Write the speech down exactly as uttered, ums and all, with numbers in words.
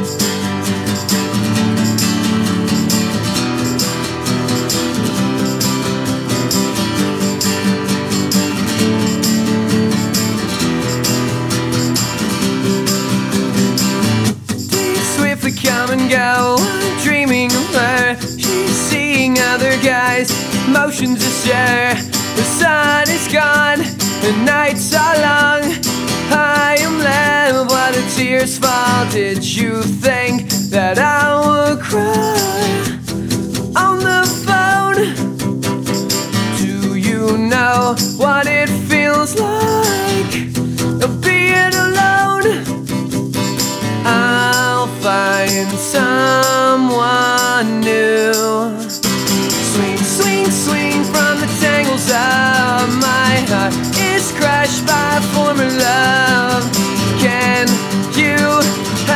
Come and go, dreaming of her. She's seeing other guys, motions astir. The sun is gone, the nights are long. I am left while the tears fall. Did you think that I would cry on the phone? Do you know what it feels like being alone? I'll find someone new. Swing, swing, swing from the tangles of my heart is crushed by former love.